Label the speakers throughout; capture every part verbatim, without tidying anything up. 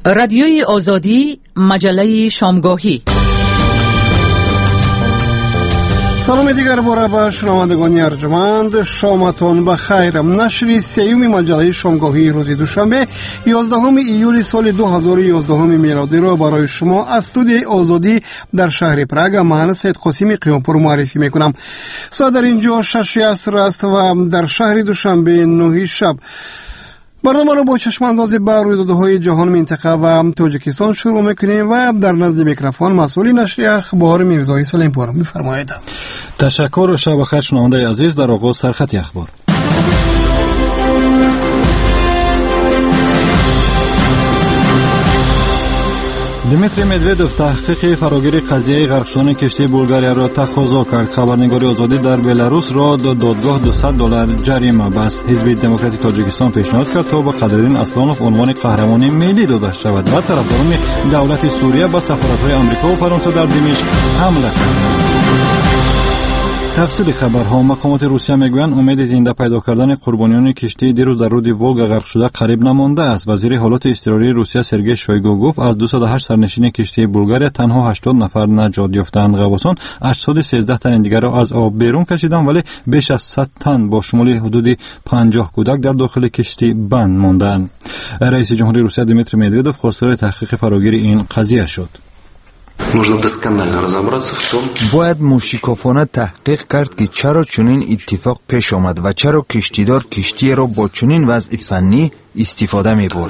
Speaker 1: رادیوی آزادی، مجله شامگاهی.
Speaker 2: سلام دیگر باره به شنوندگان ارجمند، شامتان بخیر. نشر سیوم مجله شامگاهی روز دوشنبه یازدهم ایول سال دو هزار و یازده میلادی را برای شما از استودیوی آزادی در شهر پراگ من سید قاسم قیامپور معرفی میکنم. ساعت در اینجا شش عصر است و در شهر دوشنبه نه شب. برنامه را با چشمانداز به رویدادهای جهان، منطقه و تاجیکستان شروع میکنیم و در نزد میکروفون مسئول نشر اخبار میرزای سلیمپور. میفرمایید.
Speaker 3: تشکر و شب بخیر شنونده عزیز. در آغاز سرخط اخبار. دمیتری مدودوف تحقیق فراگیر قضیه غرق شدن کشتی بلغاریا را تقاضا کرد. خبرنگار آزادی در بلاروس را دادگاه دویست دلار جریمه بست. حزب دموکراتی تاجیکستان پیشنهاد کرد تا به قدردین اسلانوف عنوان قهرمان ملی داده شود و طرفداران دولت سوریه به سفارت‌های آمریکا و فرانسه در دمشق حمله کردند. تفصیل خبرها. مقامات روسیه میگویند امید زنده پیدا کردن قربانیان کشتی دیروز در رود ولگا غرق شده قریب نمانده است. وزیر حالات اضطراری روسیه سرگئی شویگو گفت از دویست و هشت سرنشین کشتی بلغاریا تنها هشتاد نفر نجات یافتند. غواصان اجساد سیزده تن دیگر را از آب بیرون کشیدند، ولی بیش از صد تن با شمول حدود پنجاه کودک در داخل کشتی بند ماندند. رئیس جمهوری روسیه دمیتری مدودوف خواستار تحقیق فراگیر این قضیه شد.
Speaker 4: باید موشکافانه تحقیق کرد که چرا چنین اتفاق پیش آمد و چرا کشتیدار کشتی را با چنین وضع فنی استفاده می‌برد.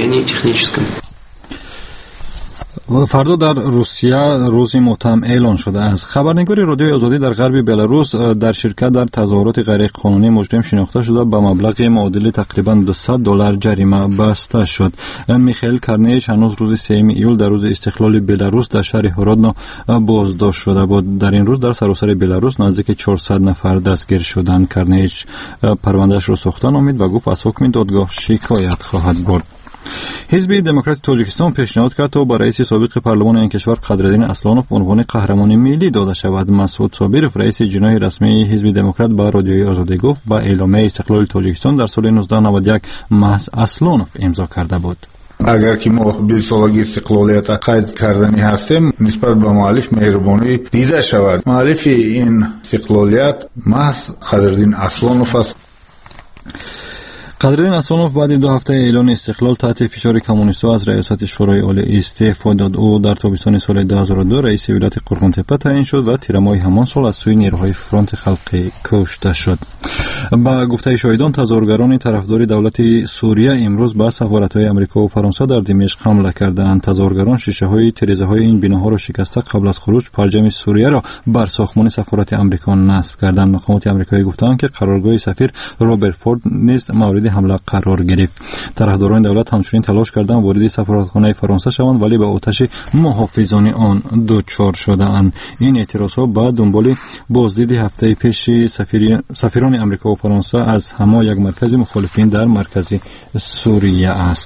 Speaker 3: فردا در روسیه روز متهم اعلان شده است. خبرنگار رادیوی آزادی در غرب بلاروس در شرکت در تظاهرات غیر قانونی مجرم شناخته شده به مبلغ معادل تقریبا دویست دلار جریمه بسته شد. میخائیل کرنیچ هنوز روز سوم ایول در روز استقلال بلاروس در شهر هرودنو بازداشت شده بود. در این روز در سراسر بلاروس نزدیک چهارصد نفر دستگیر شدند. کرنیچ پروندهش را ساخته نامید و گفت از حکم دادگاه شکایت خواهد برد. حزب دموکراتی تاجیکستان پیشنهاد کرد تا با رئیس سابق پارلمان این کشور قدردین اسلانوف عنوان قهرمان ملی داده شود. مسعود صابرов رئیس جناحی رسمی حزب دموکرات با رادیوی آزادی گفت با اعلامیه استقلال تاجیکستان در سال نوزده نود و یک محض اسلانوف امضا کرده بود.
Speaker 5: اگر که ما بیست سالگی استقلالیت قید کردنی هستیم، نسبت به مؤلف مهربانی دیده شود. مؤلف این استقلالیت محض قدردین اسلانوف است.
Speaker 3: قدردین اسلانوف بعد دو هفته اعلان استقلال تحت فشار کمونیست‌ها از ریاست شورای عالی استعفا داد. او در تابستان سال دو هزار و دو رئیس ولایت قرغون تپه تعیین شد و تیر ماه همان سال از سوی نیروهای فرانت خلقی کشته شد. با گفته شاهدان تظاهرگران طرفدار دولت سوریه امروز به سفارت‌های آمریکا و فرانسه در دمشق حمله کردند. تظاهرگران شیشه‌های تریزه‌های این بناها را شکسته قبل از خروج پرچم سوریه را بر ساختمان سفارت آمریکا نصب کردند. مقامات آمریکایی گفتند که قرارگاه سفیر رابرت فورد نیز مورد حمله قرار گرفت. طرفداران دولت همچنین تلاش کردند وارد سفارتخانه فرانسه شوند، ولی به آتش محافظان آن دچار شدند. این اعتراضات بعد دنبال بازدید هفته پیش سفیران آمریکا و فرانسه از همان یک مرکز مخالفین در مرکز سوریه است.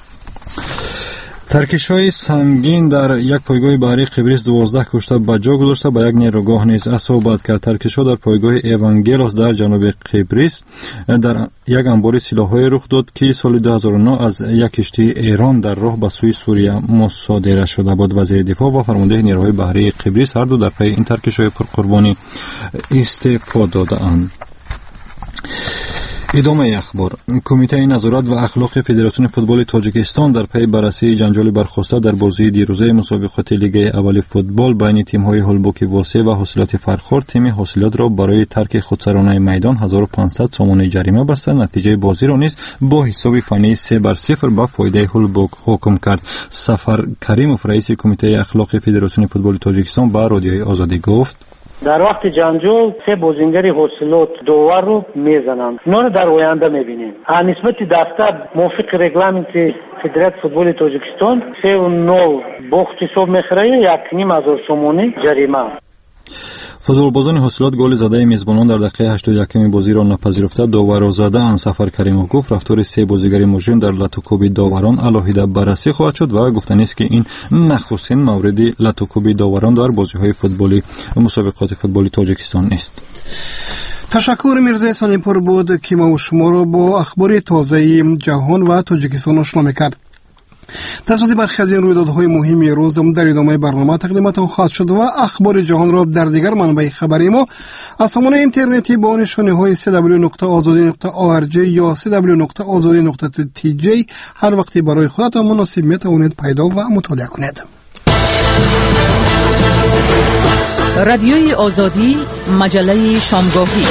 Speaker 3: ترکش‌های سنگین در یک پایگاه بحری قبرس دوازده کشته به جا گذاشته به یک نیروگاه نیز اصابت کرد. ترکش‌ها در پایگاه ایوانگلوس در جنوب قبرس در یک انبار سلاح‌های رخ داد که سال دو هزار و نه از یک کشتی ایران در راه به سوی سوریه مصادره شده بود. وزیر دفاع و فرمانده نیروهای بحری قبرس هر دو در پی این ترکش‌های پرقربانی استعفا دادند. ادامه اخبار. کمیته نظارت و اخلاق فدراسیون فوتبال تاجیکستان در پی بررسی جنجال برخاسته در بازی دیروزه مسابقات لیگ اول فوتبال بین تیم‌های هولبوک واسه و حاصلات فرخور، تیم حاصلات را برای ترک خودسرانه میدان هزار و پانصد سومانه جریمه بسته. نتیجه بازی را نیز با حساب فنی سه بر صفر به فایده هولبوک حکم کرد. سفر کریموف رئیس کمیته اخلاق فدراسیون فوتبال تاجیکستان با رادیوی آزادی گفت:
Speaker 6: در وقت جنجال سه بازیگر حاصلات داور رو میزنند. اینا رو در آینده میبینیم. نسبت دفتر موافق رگلامنت فدراسیون فوتبال تاجیکستان سه و نول باخت حساب میخوره یک نیم هزار سومانی جریمه.
Speaker 3: فوتبالبازان حاصلات گل زده میزبانان در دقیقه هشتاد و یک بازی را نپذیرفته داور زده ان. سفر کریموف گفت رفتار سه بازیگر مجرم در لاتوکوبی داوران علاوه بررسی خواهد شد و گفتنی است که این نخستین مورد لاتوکوبی داوران در بازی‌های فوتبالی مسابقات فوتبالی تاجیکستان است.
Speaker 2: تشکر میرزای سلیمپور بود که ما و شما را با اخبار تازه جهان و تاجیکستان آشنا می‌کرد. تفصیل برخی از این رویدادهای مهم روز در ادامه برنامه تقدیمتان خواهد شد و اخبار جهان را در دیگر منابع خبری ما از سامانه اینترنتی با نشانه‌های سی دبلیو نقطه آزادی نقطه او ار جی یا سی دبلیو نقطه آزادی نقطه تی جی هر وقتی برای خودتان مناسب میتوانید پیدا و مطالعه کنید.
Speaker 1: رادیوی آزادی، مجله شامگاهی.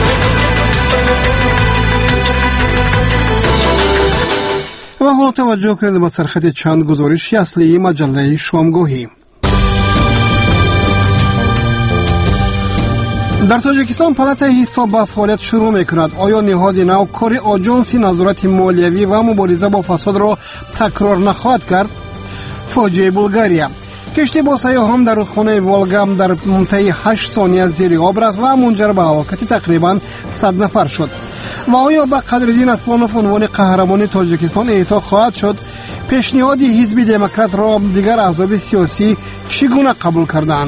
Speaker 2: و حالا توجه کنید به سرخط چند گزارش اصلی مجله شامگاهی. در تاجیکستان پالات حساب به فعالیت شروع می‌کند. آیا نهاد نو کار آژانس نظارت مالیوی و مبارزه با فساد را تکرار نخواهد کرد؟ فاجعه بلغاریا. کشتی با سیاحان در رودخانه والگا در طی هشت ثانیه زیر آب رفت و منجر به هلاکت تقریبا صد نفر شد. و آیا به قدرالدین اسلانوف عنوان قهرمان تاجیکستان اعطا خواهد شد؟ پیشنهاد حزب دموکرات را دیگر احزاب سیاسی چگونه قبول کردند؟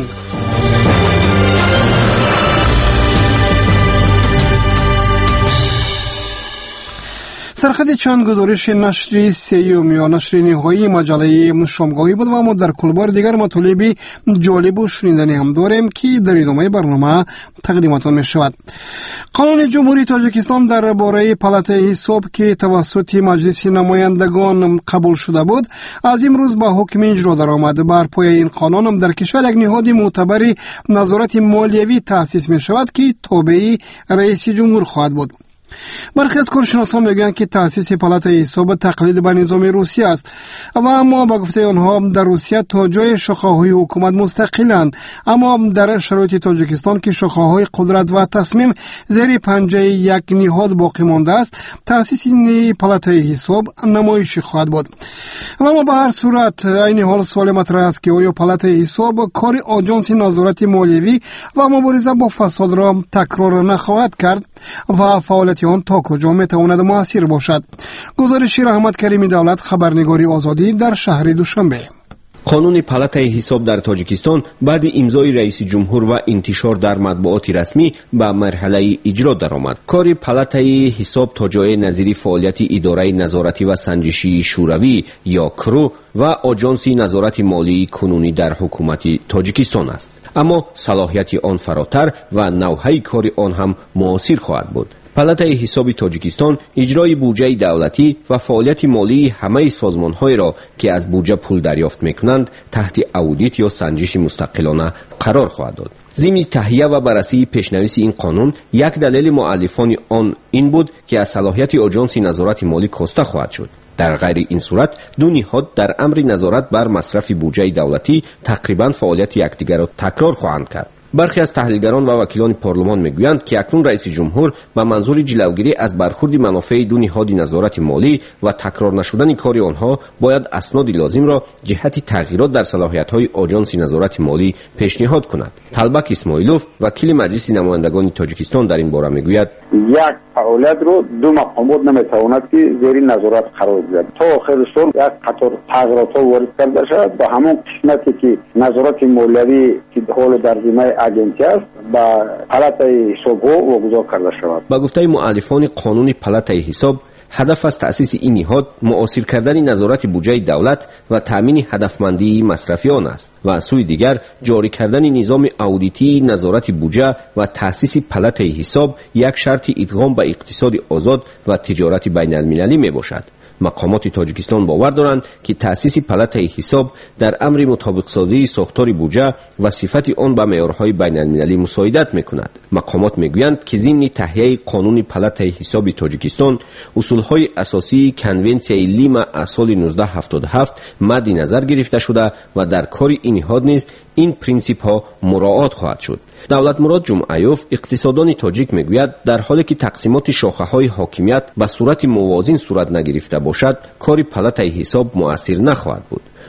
Speaker 2: سرخط چند گزارش نشر سیوم یا نشر نهایی مجله شامگاهی بود و ما در کلبار دیگر مطالب جالب و شنیدنی هم داریم که در ادامه برنامه تقدیمتان می شود. قانون جمهوری تاجیکستان درباره پالات حساب که توسط مجلس نمایندگان قبول شده بود از امروز به حکم اجرا درآمد. بر پایه این قانون در کشور یک نهاد معتبر نظارت مالیوی تأسیس می شود که تابع رئیس جمهور خواهد بود. برخی از کارشناسان میگویند که تأسیس پالات حساب تقلید به نظام روسیه است و اما با گفته آنها در روسیه تا جای شاخه‌های حکومت مستقلند، اما در شرایط تاجیکستان که شاخه‌های قدرت و تصمیم زیر پنجه یک نهاد باقی مانده است، تأسیس این پالات حساب نمایشی خواهد بود. و اما به هر صورت این حال سوال مطرح است که آیا پالات حساب کار آژانس نظارت مالیوی و مبارزه با فساد را تکرار نخواهد کرد و فعالیت آن تا کجا میتواند مؤثر باشد؟ گزارش رحمت کریمی دولت، خبرنگاری آزادی در شهر دوشنبه.
Speaker 7: قانون پالات حساب در تاجیکستان بعد امضای رئیس جمهور و انتشار در مطبوعات رسمی به مرحله اجرا درآمد. کار پالات حساب تا جای نظیر فعالیت اداره نظارتی و سنجشی شوروی یا کرو و آژانس نظارت مالی کنونی در حکومت تاجیکستان است، اما صلاحیت آن فراتر و نوعه کار آن هم مؤثر خواهد بود. پالات حساب تاجیکستان اجرای بودجه دولتی و فعالیت مالی همه سازمان‌های را که از بودجه پول دریافت می‌کنند تحت اودیت یا سنجش مستقلانه قرار خواهد داد. ضمن تهیه و بررسی پیشنویس این قانون، یک دلیل مؤلفان آن این بود که از صلاحیت آژانس نظارت مالی کاسته خواهد شد. در غیر این صورت دو نهاد در امر نظارت بر مصرف بودجه دولتی تقریبا فعالیت یکدیگر را تکرار خواهند کرد. برخی از تحلیلگران و وکیلان پارلمان میگویند که اکنون رئیس جمهور به منظور جلوگیری از برخورد منافع دو نهاد نظارت مالی و تکرار نشدن کار آنها باید اسناد لازم را جهت تغییرات در صلاحیت‌های آژانس نظارت مالی پیشنهاد کند. طلبک اسماعیلوف، وکیل مجلس نمایندگان تاجیکستان، در این باره میگوید
Speaker 8: یک فعالیت رو دو مقامات نمیتواند که زیر نظارت قرار دهد. تا آخر سال یک قطار تغییرات وارد کرده شد به همون قسمتی که نظارت مالیوی که حال در ذمه اجنسی است با پالات حساب واگذار کرده شود.
Speaker 7: با گفته مؤلفان قانون پالات حساب، هدف از تأسیس این نهاد مؤثر کردن نظارت بودجه دولت و تامین هدفمندی مصرفی آن است و از سوی دیگر جاری کردن نظام اودیتی نظارت بودجه و تأسیس پالات حساب یک شرط ادغام به اقتصاد آزاد و تجارت بین المللی می باشد. مقامات تاجیکستان باور دارند که تأسیس پالات حساب در امر مطابق سازی ساختار بودجه و صفت آن به معیارهای بین المللی مساعدت میکند. مقامات میگویند که ضمن تهیه قانون پالات حساب تاجیکستان اصولهای اساسی کنونسیای لیما از سال نوزده هفتاد و هفت مد نظر گرفته شده و در کار این نهاد نیز این پرینسیپ ها مراعات خواهد شد. دولت مراد جمعیوف، اقتصاددان تاجیک میگوید در حالی که تقسیمات شاخه های حاکمیت به صورت موازین صورت نگرفته باشد، کار پالات حساب مؤثر نخواهد بود.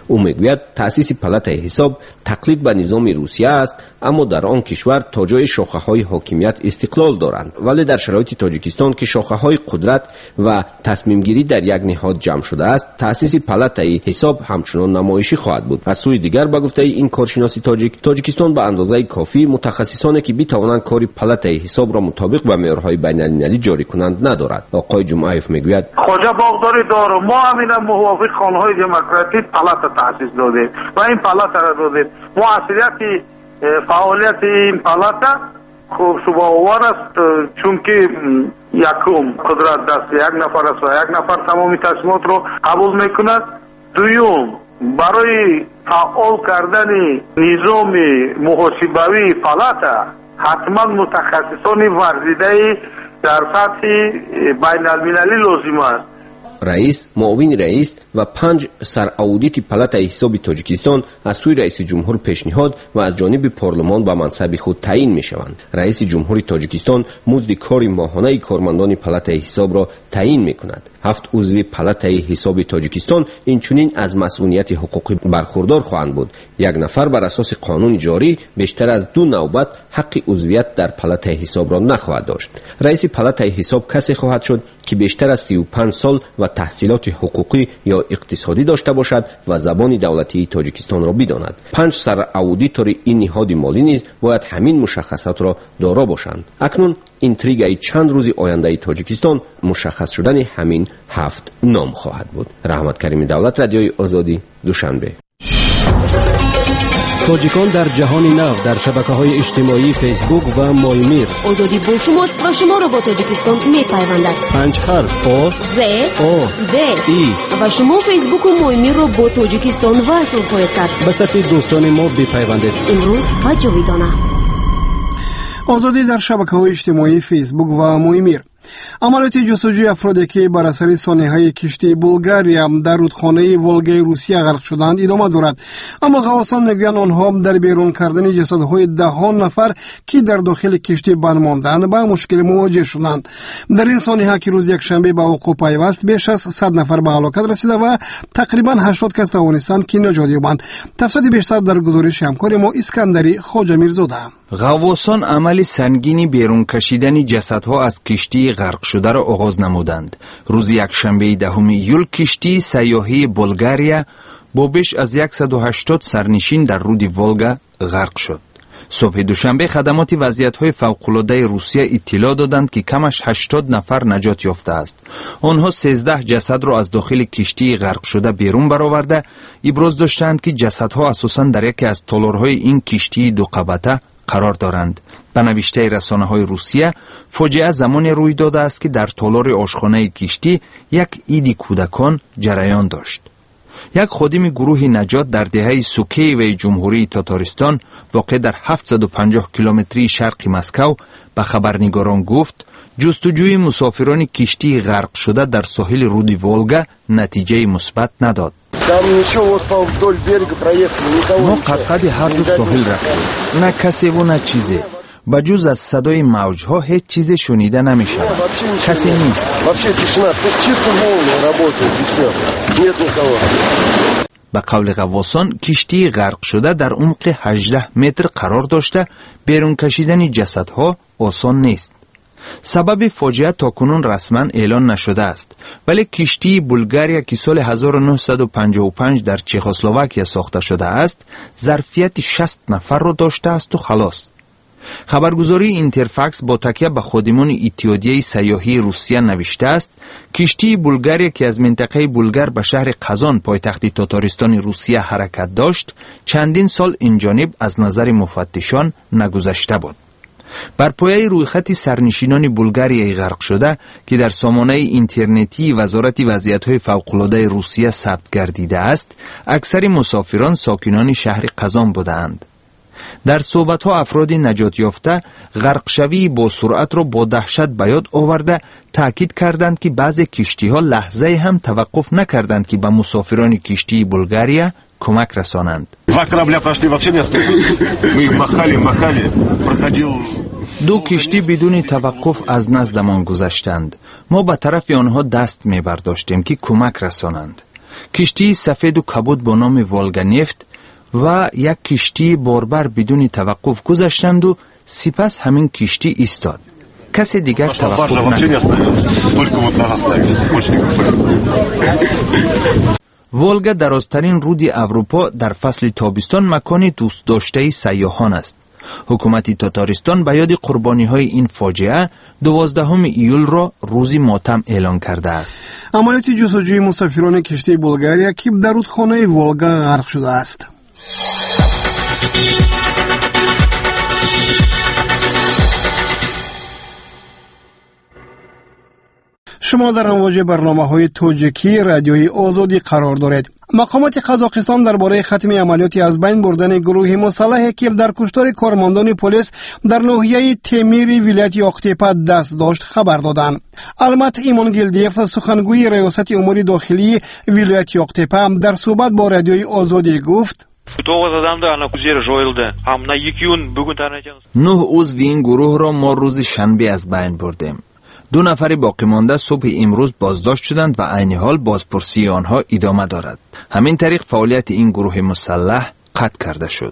Speaker 7: او میگوید تأسیس پالاتای حساب تقلید به نظام روسیه است، اما در آن کشور تا جای شاخه‌های حاکمیت استقلال دارند، ولی در شرایط تاجیکستان که شاخه‌های قدرت و تصمیم گیری در یک نهاد جمع شده است، تأسیس پالاتای حساب همچنان نمایشی خواهد بود. از سوی دیگر با گفته این کارشناسی تاجیک، تاجیکستان به اندازه کافی متخصصانی که بتوانند کار پالاتای حساب را مطابق با معیارهای بین‌المللی جاری کنند ندارد. آقای جمعیف میگوید
Speaker 9: خواجه باغداری داره، ما همین موافق قانون‌های دموکراتیک پالاتا تأسیس دادیم و این پالاتا را دادیم. موثریت فعالیت این پالاتا خوب شباه‌آور است، چون که یکم قدرت دست یک نفر است و یک نفر تمامی تصمیمات رو قبول میکند. دوم، برای فعال کردن نظام محاسبوی پالاتا حتما متخصصان ورزیده در سطح بین المللی لازم است.
Speaker 7: رئیس، معاون رئیس و پنج سر اودیت پالاتای حساب تاجیکستان از سوی رئیس جمهور پیشنهاد و از جانب پارلمان به منصب خود تعیین می شوند. رئیس جمهور تاجیکستان مزد کار ماهانه کارمندان پالاتای حساب را تعیین می کند. هفت عضو پالاتای حساب تاجیکستان اینچنین از مسئولیت حقوقی برخوردار خواهند بود. یک نفر بر اساس قانون جاری بیشتر از دو نوبت حق عضویت در پالاتای حساب را نخواهد داشت. رئیس پالاتای حساب کسی خواهد شد که بیشتر از سی و پنج سال و تحصیلات حقوقی یا اقتصادی داشته باشد و زبان دولتی تاجیکستان را بداند. پنج سر اودیتور این نهاد مالی نیز باید همین مشخصات را دارا باشند. اکنون اینتریگای چند روز آینده تاجیکستان مشخص شدن همین هفت نام خواهد بود. رحمت کریم دولت، رادیوی آزادی، دوشنبه.
Speaker 10: تاجیکان در جهان نو در شبکه‌های اجتماعی فیسبوک و مایمیر.
Speaker 11: آزادی با شماست و شما را با تاجیکستان می‌پیوندد.
Speaker 10: پنج حرف آ
Speaker 11: ز
Speaker 10: آ
Speaker 11: د
Speaker 10: ای
Speaker 11: و شما فیسبوک و مایمیر را با تاجیکستان وصل خواهید کرد.
Speaker 10: به صفحه دوستان ما بپیوندید.
Speaker 11: امروز و جاویدانه.
Speaker 2: آزادی در شبکه‌های اجتماعی فیسبوک و مایمیر. عملیات جستجوی افرادی که بر اثر سانحه‌های کشتی بلغاریا در رودخانه ولگای روسیه غرق شدند ادامه دارد، اما غواصان میگویند آنها در بیرون کردن جسدهای دهان نفر که در داخل کشتی بند ماندند با مشکل مواجه شدند. در این سانحه که روز یکشنبه به وقوع پیوست بیش از صد نفر به هلاکت رسیده و تقریبا هشتاد کس توانستند که نجات یابند. تفصیل بیشتر در گزارش همکار ما اسکندری خواجه میرزاده.
Speaker 4: غواصان عمل سنگینی بیرون کشیدن جسدها از کشتی غرق شده را آغاز نمودند. روز یکشنبه دهم ایول کشتی سیاحی بلغاریا با بیش از صد و هشتاد سرنشین در رود ولگا غرق شد. صبح دوشنبه خدمات وضعیت‌های فوق‌العاده روسیه اطلاع دادند که کمش هشتاد نفر نجات یافته است. آنها سیزده جسد را از داخل کشتی غرق شده بیرون برآورده ابراز داشتند که جسدها اساساً در یکی از تالارهای این کشتی دو قبطه قرار دارند. به نوشته رسانه‌های روسیه، فاجعه زمانی روی داده است که در تالار آشخانه کشتی یک عید کودکان جریان داشت. یک خادم گروه نجات در دهه سوکییو جمهوری تاتارستان واقع در هفتصد و پنجاه کیلومتری شرق مسکو به خبرنگاران گفت جستجوی مسافران کشتی غرق شده در ساحل رود ولگا نتیجه مثبت نداد. ما قد هر دو ساحل رفتیم، نه کسی و نه چیزی. بجز از صدای موجها هیچ چیز شنیده نمیشه. کسی نیست. به قول غواصان کشتی غرق شده در عمق هجده متر قرار داشته بیرون کشیدن جسدها آسان نیست. سبب فاجعه تاکنون رسما اعلان نشده است، ولی کشتی بلغاریا که سال هزار و نهصد و پنجاه و پنج در چخسلواکیه ساخته شده است ظرفیت شصت نفر را داشته است و خلاص. خبرگزاری اینترفکس با تکیه به خادمان اتحادیه سیاحی روسیه نوشته است کشتی بلغاریا که از منطقه بلغار به شهر قزان پایتخت تاتارستان روسیه حرکت داشت چندین سال این جانب از نظر مفتشان نگذشته بود. بر پایه رویخط سرنشینان بلغاریای غرق شده که در سامانه اینترنتی وزارت وضعیت‌های فوق‌العاده روسیه ثبت گردیده است، اکثر مسافران ساکنان شهر قزان بودند. در صحبت‌ها افراد نجات یافته غرق شوی با سرعت را با دهشت به یاد آورده تاکید کردند که بعضی کشتی‌ها لحظه هم توقف نکردند که به مسافران کشتی بلغاریا کمک رسانند. دو کشتی بدون توقف از نزدمان گذشتند. ما به طرف آنها دست می برداشتیم که کمک رسانند. کشتی سفید و کبود با نام والگا نفت و یک کشتی باربر بدون توقف گذشتند و سپس همین کشتی ایستاد. کسی دیگر توقف نکرد. والگا درازترین رود اروپا در فصل تابستان مکان دوست داشته سیاحان است. حکومت تاتارستان به یاد قربانی های این فاجعه دوازدهم ایول را روزی ماتم اعلان کرده است.
Speaker 2: عملیات جستجوی مسافران کشتی بلغاریا که در رودخانه والگا غرق شده است. شما در امواج برنامه‌های توجیکی رادیوی آزادی قرار دارید. مقامات قزاقستان درباره ختم عملیات از بین بردن گروه مسلحی که در کشتار کارمندان پلیس در ناحیه تیمیر ولایت یاقتپه دست داشت خبر دادند. علمت ایمانگیلدیف سخنگوی ریاست امور داخلی ولایت یاقتپه در صحبت با رادیوی آزادی گفت:
Speaker 4: نه عضو این گروه را ما روز شنبه از بین بردیم. دو نفر باقی مانده صبح امروز بازداشت شدند و عین حال بازپرسی آنها ادامه دارد. همین طریق فعالیت این گروه مسلح قطع کرده شد.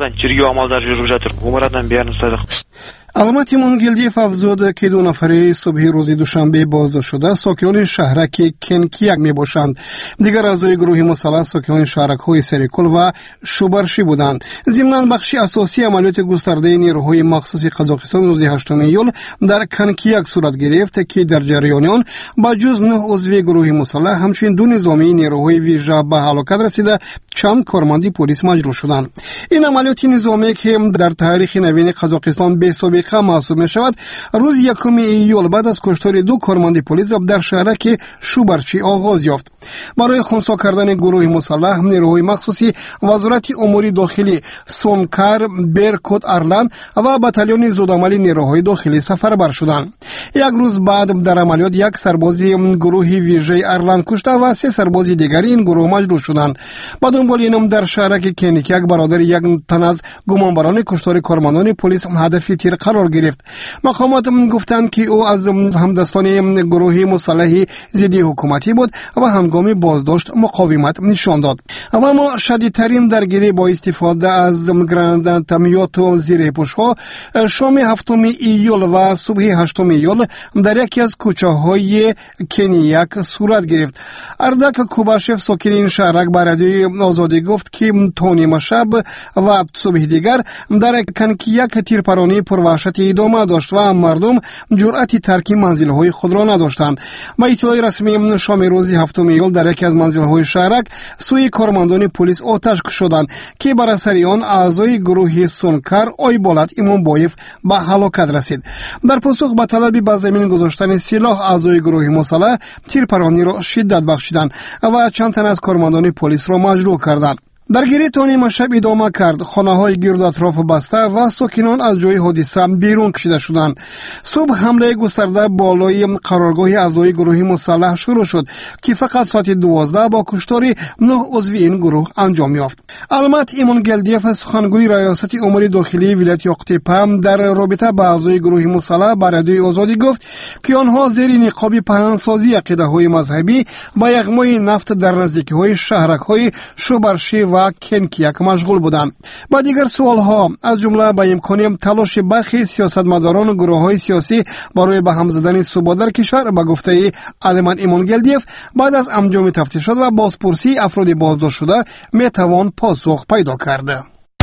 Speaker 2: علامت ایمانگیلدیف افزود که دو نفر صبح روز دوشنبه بازداشت شده ساکنان شهرک کنکیاک می باشند. دیگر اعضای گروه مسلح ساکنان شهرک های سریکل و شوبرشی بودند. ضمناً بخش اساسی عملیات گسترده نیروهای مخصوص قزاقستان روز هشتم ایول در کنکیاک صورت گرفت که در جریان آن با جز نه عضو گروه مسلح همچنین دو نظامی نیروهای ویژه به هلاکت رسیده چند کارمند پلیس مجروح شدند. این عملیات نظامی که در تاریخ نوین قزاقستان به سابقه محسوب می شود روز یکم ایول بعد از کشتار دو کارمند پلیس در شهرک شوبرچی آغاز یافت. برای خنثی کردن گروه مسلح نیروهای مخصوصی وزارت امور داخلی سونکار برکوت ارلان و بتالون زودعمل نیروهای داخلی سفربر شدند. یک روز بعد در عملیات یک سرباز گروه ویژه ارلان کشته و سه سرباز دیگری این گروه مجروح شدند. با دنبال اینم در شهرک کنیکیاک برادر یک تن از گمانبران کشتار کارمندان پلیس هدف تیر قرار گرفت. مقامات گفتند که او از همدستان گروه مسلح ضد حکومتی بود و هنگام بازداشت مقاومت نشان داد. اما شدیدترین درگیری با استفاده از گراناتمیات و زیرپوش‌ها شام هفتم ایول و صبح هشتم ایول در یکی از کوچه‌های کنیاک صورت گرفت. اردک کوباشف ساکن این شهرک به رادیوی آزادی گفت که تا نیمه شب و صبح دیگر در کنیاک تیرپرانی پروحشت ادامه داشت و مردم جرأت ترک منزل‌های خود را نداشتند. با اطلاع رسمی شام روز هفتم ایول در یکی از منزل‌های شهرک سوی کارمندان پلیس آتش شدند که بر اثر آن اعضای گروه سونکار آیبالات ایمانبایف به هلاکت رسید. در پاسخ به طلب به زمین گذاشتن سلاح اعضای گروه مسلح تیرپرانی را شدت بخشیدند و چند تن از کارمندان پلیس را مجروح کردند. درگیری تا نیمه شب ادامه کرد. خانه‌های گرد اطراف بسته و ساکنان از جای حادثه بیرون کشیده شدند. صبح حمله گسترده بالای قرارگاه اعضای گروه مسلح شروع شد که فقط ساعت دوازده با کشتار نه عضو این گروه انجام یافت. علمت ایمانگیلدیف سخنگوی ریاست امور داخلی ولایت یاقتپه در رابطه با اعضای گروه مسلح به رادیوی آزادی گفت که آنها زیر نقاب پهنسازی عقیده‌های مذهبی با یغمای نفت در نزدیکی‌های شهرک‌های شوبرشی و کنیاک مشغول بودند. با دیگر سوالها از جمله به امکان تلاش برخی سیاستمداران و گروه‌های سیاسی برای به هم زدن ثبات در کشور به گفته علمان ایمانگیلدیف بعد از انجام تفتیشات و بازپرسی افراد بازداشت شده میتوان پاسخ پیدا کرد.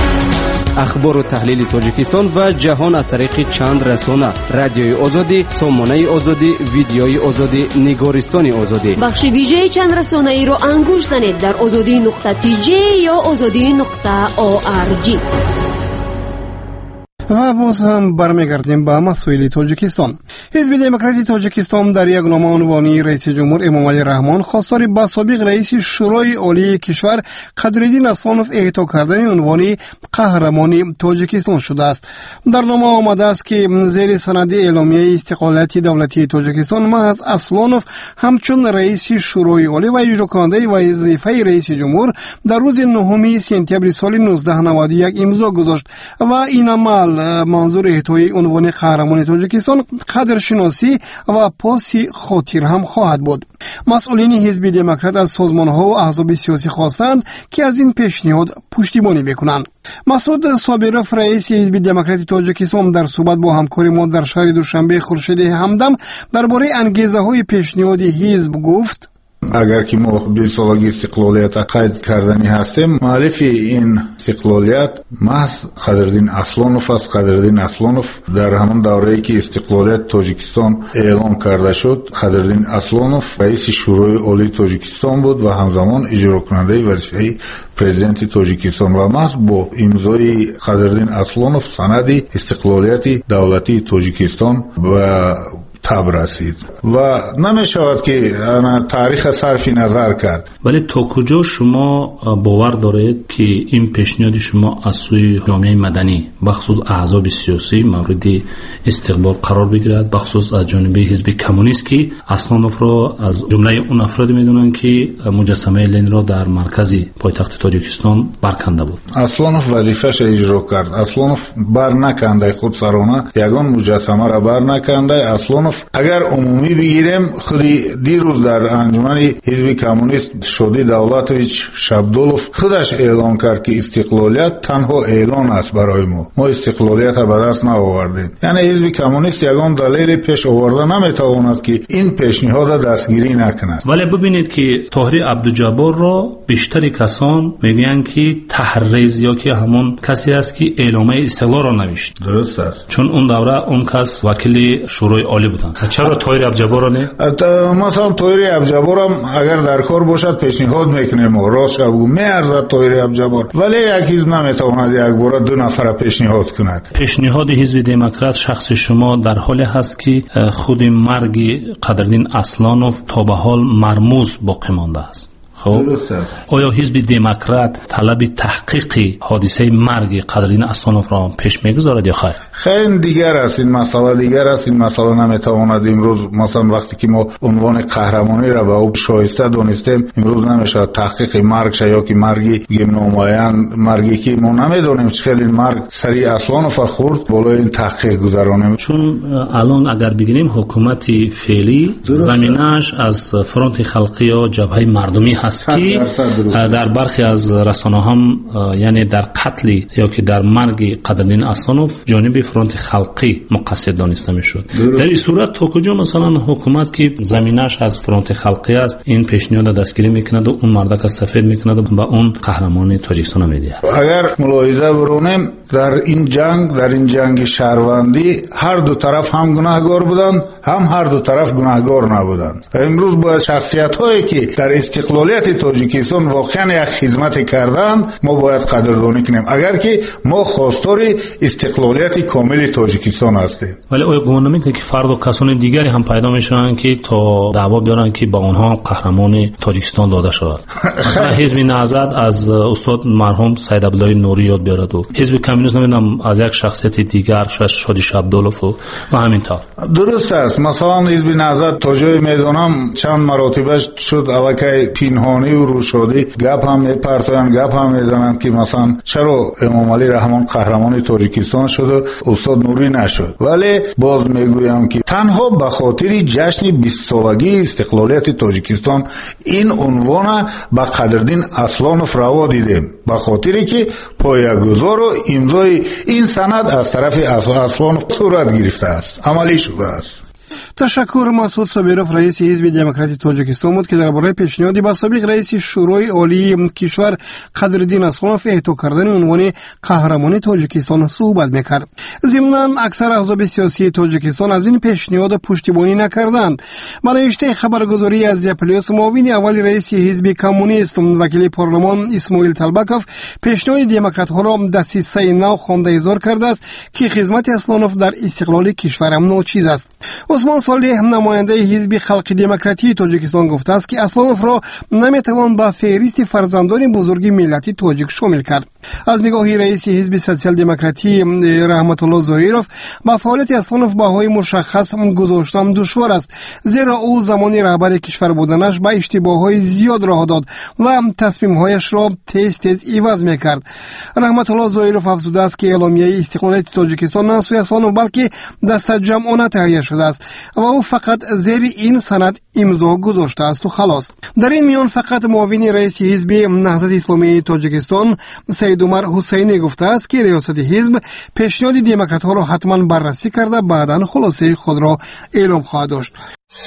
Speaker 10: اخبار و تحلیل تاجیکستان و جهان از طریق چند رسانه: رادیوی آزادی، سامانه آزادی، ویدیوی آزادی، نگارستان آزادی.
Speaker 11: بخش ویژه چند رسانه ای را انگوش زنید در آزادی نقطه تی جی یا آزادی نقطه او آر جی.
Speaker 2: و باز هم برمیگردیم به مسائل تاجیکستان. حزب دموکراتی تاجیکستان در یک نامه عنوانی رئیس جمهور امامعلی رحمان خواستار به سابق رئیس شورای عالی کشور قدرالدین اسلانوف اعطا کردن عنوان قهرمان تاجیکستان شده است. در نامه آمده است که زیر سند اعلامیه استقلالیت دولتی تاجیکستان محض اسلانوف همچون رئیس شورای عالی و اجرا کننده وظیفه رئیس جمهور در روز نهم سپتامبر سال نوزده نود و یک امضا گذاشت و این عمل اول منظور احتوای عنوان قهرمان تاجیکستان قدرشناسی و پاس خاطر هم خواهد بود. مسئولین حزب دموکرات از سازمان‌ها و احزاب سیاسی خواستند که از این پیشنهاد پشتیبانی بکنند. مسعود صابرов رئیس حزب دموکرات تاجیکستان در صحبت با همکار ما در شهر دوشنبه خورشید همدم درباره انگیزه‌های پیشنهاد حزب گفت:
Speaker 5: اگر که ما بیست سالگی استقلالیت قید کردنی هستیم، مؤلف این استقلالیت محض قدردین اسلانوف است. قدردین اسلانوف در همان دوره‌ای که استقلالیت تاجیکستان اعلام کرده شد، قدردین اسلانوف رئیس شورای عالی تاجیکستان بود و همزمان اجرا کننده وظیفه پرزیدنت تاجیکستان و محض با امضای قدردین اسلانوف سند استقلالیت دولتی تاجیکستان و تب رسید و نمی شود که تاریخ صرفی نظر کرد.
Speaker 12: ولی تا کجا شما باور دارید که این پیشنهاد شما از سوی جامعه مدنی بخصوص احزاب سیاسی مورد استقبال قرار بگیرد، بخصوص از جانب حزب کمونیست که اسلانوف را از جمله اون افراد میدونن که مجسمه لنین را در مرکز پایتخت تاجیکستان برکنده بود؟
Speaker 5: اسلانوف وظیفه‌اش اجرا کرد. اسلانوف بر نکنده خود سرانه یگان مجسمه را بر نکنده. اسلانوف اگر عمومی بگیریم، خودی دیروز در انجمن حزب کمونیست شادی دولتویچ شابدولوف خودش اعلان کرد که استقلالیت تنها اعلان است برای ما، ما استقلالیت به دست نآوردیم. یعنی حزب کمونیست یگان دلیل پیش آورده نمیتواند که این پیشنهاد دستگیری نکند.
Speaker 12: ولی ببینید که طاهر عبدالجبار را بیشتر کسان میگن که تحریز یا که همون کسی است که اعلامیه استقلال را نوشت.
Speaker 5: درست است،
Speaker 12: چون اون دوره اون کس وکیل شورای عالی بود. چرا طاهر عبدالجبار نه؟
Speaker 5: مثلا طاهر عبدالجبار هم اگر در کار باشد پیشنهاد میکنیم و راست بگو میارزد طاهر عبدالجبار، ولی یک حزب نمیتواند یک بار دو نفر پیشنهاد کند.
Speaker 12: پیشنهاد حزب دموکرات شخص شما در حال هست که خود مرگ قدردین اسلانوف تا به حال مرموز باقی مانده است. خب آیا حزب دموکرات طلب تحقیق حادثه مرگ قدردین اسلانوف را پیش میگذارد یا خیر؟
Speaker 5: خیلی دیگر است این مسئله، دیگر است این مسئله. نمیتواند امروز مثلا وقتی که ما عنوان قهرمانی را به او شایسته دانستیم، امروز نمیشه تحقیق مرگ شه یا که مرگی بگیم نامعین، مرگی که ما نمیدونیم چه خیلی مرگ سری اسلانوف خورد بالای این تحقیق گذرانیم.
Speaker 12: چون الان اگر بگیریم حکومت فعلی زمینش از فرانت خلقی یا جبهه مردمی هست که در برخی از رسانه هم یعنی در قتل یا که در مرگ قدردین اسلانوف جانب فرانت خلقی مقصد دانسته میشد. در این صورت تا کجا مثلا حکومت که زمینش از فرانت خلقی است این پیشنهاد دستگیری میکند و اون مردک استفاده میکند و اون قهرمان تاجیکستان میدهد؟
Speaker 5: اگر ملاحظه برونیم در این جنگ در این جنگ شهروندی هر دو طرف هم گناهکار بودند، هم هر دو طرف گناهکار نبودند. امروز با شخصیت هایی که در استقلالیت تاجیکستان واقعا یک خدمت کردن ما باید قدردانی کنیم، اگر که ما خواستار استقلالیت کامل تاجیکستان هستیم.
Speaker 12: ولی آیا گمان نمیکنید که فرد و کسان دیگری هم پیدا میشن که تا دعوا بیارن که با اونها قهرمان تاجیکستان داده شود؟ مثلا حزب نهضت از استاد مرحوم سید عبدالله نوری یاد بیارد و حزب کمونیست نمیدونم از یک شخصیت دیگر شاید شادی شابدولوف و همینطور.
Speaker 5: درست است. مثلا حزب نهضت تا جای میدونم چند مراتبه شد الکی پنهانی و روشادی گپ هم میپرتن، گپ هم میزنند که مثلا چرا امام علی رحمان قهرمان تاجیکستان شد و استاد نوری نشد. ولی باز میگویم که تنها به خاطر جشن بیست سالگی استقلالیت تاجیکستان این عنوان به قدردین اسلانوف روا دیدیم، به خاطری که پایه‌گذار و امضای این سند از طرف اسلانوف صورت گرفته است، عملی شده است.
Speaker 2: تشکر. مسعود صابرов رئیس حزب دموکرات تاجیکستان بود که درباره پیشنهادی به سابق رئیس شورای عالی کشور قدردین اسلانوف اهدا کردن عنوان قهرمان تاجیکستان صحبت میکرد. ضمناً اکثر احزاب سیاسی تاجیکستان از این پیشنهاد پشتیبانی نکردند. برایشته خبرگزاری از پلیس معاون اول رئیس حزب کمونیست وکیل پارلمان اسماعیل طلبکوف پیشنهاد دموکرات‌ها را دسیسه نو خوانده اظهار کرده است که خدمت اسلانوف در استقلال کشور ناچیز است. عثمان صالح نماینده حزب خلق دموکراتی تاجیکستان گفته است که اسلانوف را نمیتوان به فهرست فرزندان بزرگ ملت تاجیک شامل کرد. از نگاه رئیس حزب سوسیال دموکراتی رحمت الله ظاهرов با فعالیت اصناف بهای مشخص گذاشتن دشوار است، زیرا او زمانی رهبر کشور بودنش با اشتباههای زیاد راه داد و تصمیمهایش را تیز تیز عوض میکرد. رحمت الله ظاهرov افزوده است که اعلامیه استقلالیت تاجیکستان نه سوی اصناف بلکه دست جمعانه تهیه شده است و او فقط زیر این سند امضا گذاشته است و خلاص. در این میان فقط معاون رئیس حزب نهضت اسلامی تاجیکستان سید عمر حسینی گفته است که ریاست حزب پیشنهاد دموکرات ها را حتما بررسی کرده بعداً خلاصه خود را اعلام خواهد داشت.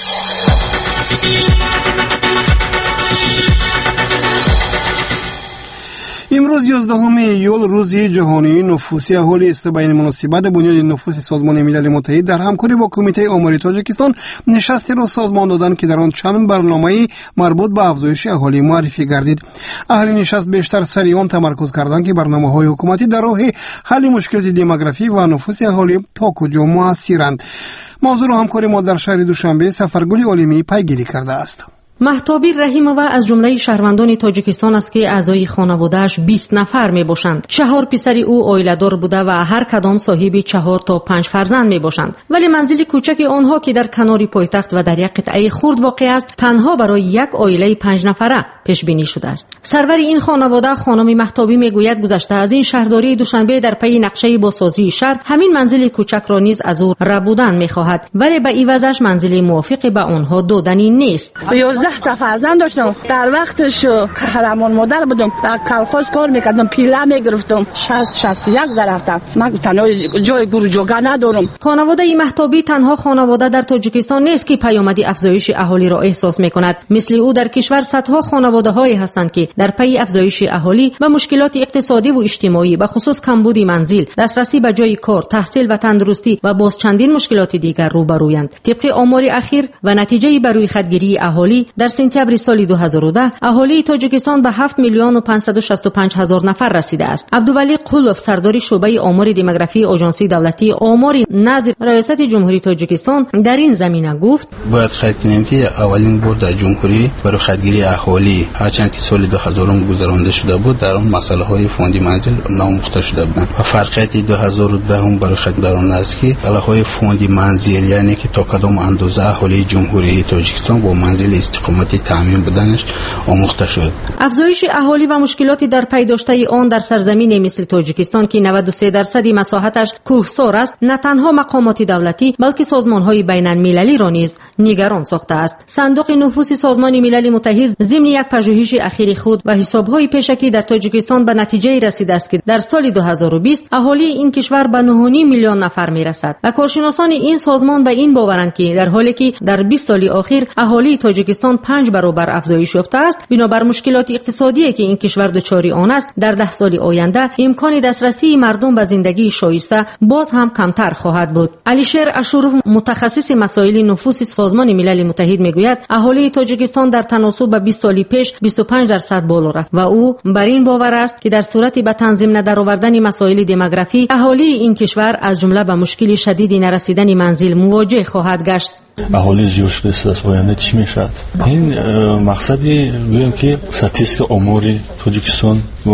Speaker 2: امروز یازدهم ایول روز جهانی نفوسی اهالی است. بین مناسبت بنیاد نفوس سازمان ملل متحد در همکاری با کمیته آماری تاجیکستان نشستی را سازمان دادند که در آن چند برنامه مربوط به افزایش اهالی معرفی گردید. اهل نشست بیشتر سر آن تمرکز کردند که برنامه‌های حکومتی در راه حل مشکلات دموگرافی و نفوس اهالی تا کجا مؤثرند. موضوع را همکار ما در شهر دوشنبه سفرگل عالمی پیگیری کرده است.
Speaker 13: مهتابی رحیمووا از جمله شهروندان تاجیکستان است که اعضای خانواده‌اش بیست نفر میباشند. چهار پسر او عائله‌دار بوده و هر کدام صاحب چهار تا پنج فرزند میباشند. ولی منزل کوچک آنها که در کنار پایتخت و در یک قطعه خرد واقع است، تنها برای یک عائله پنج نفره پیش بینی شده است. سرور این خانواده خانم مهتابی میگوید گذشته از این شهرداری دوشنبه در پی نقشه بازسازی شهر همین منزل کوچک را نیز از او ربودن میخواهد، ولی به عوضش منزل موافق به آنها دادنی نیست.
Speaker 14: ده تا فرزند داشتم. در وقتش قهرمان مادر بودم. در کلخوز کار میکردم، پیله میگرفتم. شصت شصت و یک درختم. من تنها جای گورجوگا ندارم.
Speaker 13: خانواده مهتابی تنها خانواده در تاجیکستان نیست که پیامد افزایش اهالی را احساس میکند. مثل او در کشور صدها خانواده هایی هستند که در پی افزایش اهالی و مشکلات اقتصادی و اجتماعی به خصوص کمبود منزل، دسترسی به جای کار، تحصیل و تندرستی و باز چندین مشکلات دیگر روبرویند. طبق آمار اخیر و نتیجه بر روی خودگیری اهالی در سپتامبر سال دو هزار و ده اهالی تاجیکستان به هفت میلیون و پانصد و شصت و پنج هزار نفر رسیده است. عبدولی قولوف سردار شعبه آمار دموگرافی آژانسی دولتی آمار نظر ریاست جمهوری تاجیکستان در این زمینه گفت:
Speaker 15: باید خیال کنیم که اولین بار در جمهوری برای خودگیری اهالی هرچند که سال دو هزار گذرانده شده بود، در آن مسئله های فوند منزل نامخته شده بودند و فرقیت دو هزار و ده هم برای خودگیران است که مسئله های فوند منزل، یعنی که تا کدام اندازه اهالی جمهوری تاجیکستان با منزل استقامتی تامین بدنش آموخته شد.
Speaker 13: افزایش اهالی و مشکلاتی در پی داشته آن در سرزمین مثل تاجیکستان که نود و سه درصد مساحتش کوهسار است، نه تنها مقامات دولتی بلکه سازمان‌های بین‌المللی را نیز نگران ساخته است. صندوق نفوس سازمان ملل متحد ضمن یک پژوهش اخیر خود و حساب‌های پیشکی در تاجیکستان به نتیجه رسیده است که در سال دو هزار و بیست اهالی این کشور به نه و نیم میلیون نفر میرسد و کارشناسان این سازمان به این باورند که در حالی که در بیست سال اخیر اهالی تاجیکستان پنج برابر افزایش یافته است، بنابر مشکلات اقتصادی که این کشور دچار آن است، در ده سال آینده امکان دسترسی مردم به زندگی شایسته باز هم کمتر خواهد بود. علیشیر اشوروف متخصص مسائل نفوس سازمان ملل متحد میگوید اهالی تاجیکستان در تناسب به بیست سال پیش بیست و پنج درصد بالا رفت و او بر این باور است که در صورت به تنظیم ندرآوردن مسائل دموگرافی اهالی این کشور از جمله به مشکل شدید نرسیدن منزل مواجه خواهد گشت.
Speaker 16: اهالی زیاد شده است، از آینده چی میشد؟ این مقصدی گویم که استاتستیک آماری تاجیکستان و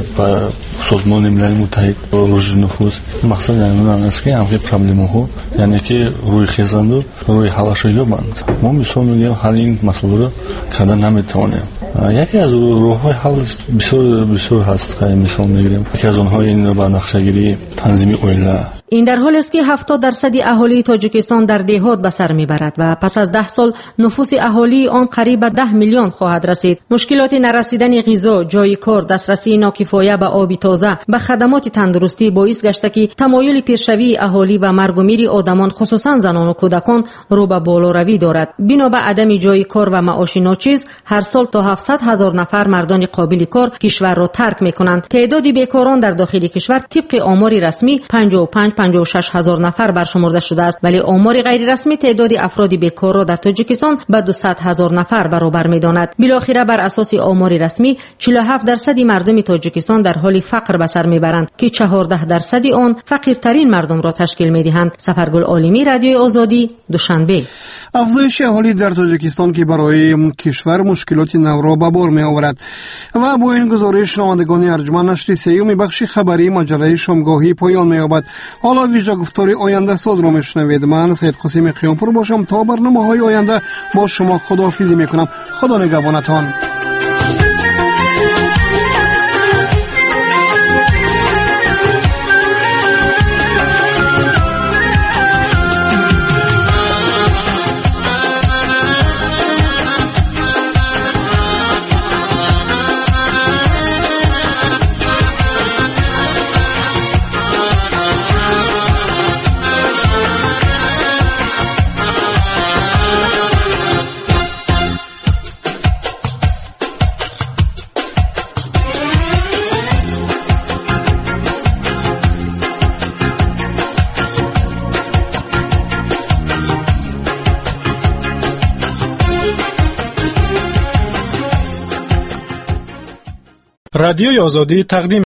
Speaker 16: سازمان ملل متحد رشد نفوس مقصد یعنی است که همه پرابلم ها یعنی که روی خیزند و روی حلش یابند. ما میسون میگیم حل این مسئله را کردن نمیتوانیم. یکی از راه‌های حل بسیار بسیار هست که مثال میگیریم. یکی از آنها این با نقشه‌گیری تنظیم عائله.
Speaker 13: این در حالی است که هفتاد درصد اهالی تاجیکستان در دهات به سر میبرد و پس از ده سال نفوس اهالی آن قریب به ده میلیون خواهد رسید. مشکلات نرسیدن غذا، جای کار، دسترسی ناکفایه به آب تازه، به خدمات تندرستی باعث گشته که تمایل پیشروی اهالی و مرگ و میر آدمان خصوصا زنان و کودکان رو به بالاروی دارد. بنا به عدم جای کار و معاش ناچیز، هر سال تا هفتصد هزار نفر مردان قابل کار کشور را ترک میکنند. تعداد بیکاران در داخل کشور طبق آمار رسمی پنجاه و پنج پنجاه و شش هزار نفر برشمرده شده است، ولی آمار غیر رسمی تعداد افراد بیکار را در تاجیکستان به دویست هزار نفر برابر می‌داند. بالاخره بر اساس آمار رسمی چهل و هفت درصد مردم تاجیکستان در حال فقر به سر میبرند که چهارده درصد آن فقیرترین مردم را تشکیل می‌دهند. سفرگل عالمی، رادیوی آزادی، دوشنبه.
Speaker 2: افزایش اهالی در تاجیکستان که برای کشور مشکلات نو را به بار می‌آورد و با این گزارش شنوندگان ارجمند نشر سیوم بخش خبری مجله شامگاهی پایان می‌یابد. حالا ویژه گفتار آینده ساز را میشنوید. من سید قاسم قیامپور باشم. تا برنامه‌های آینده با شما خداحافظی می‌کنم. خدا نگهبانتان.
Speaker 17: رادیوی آزادی تقدیم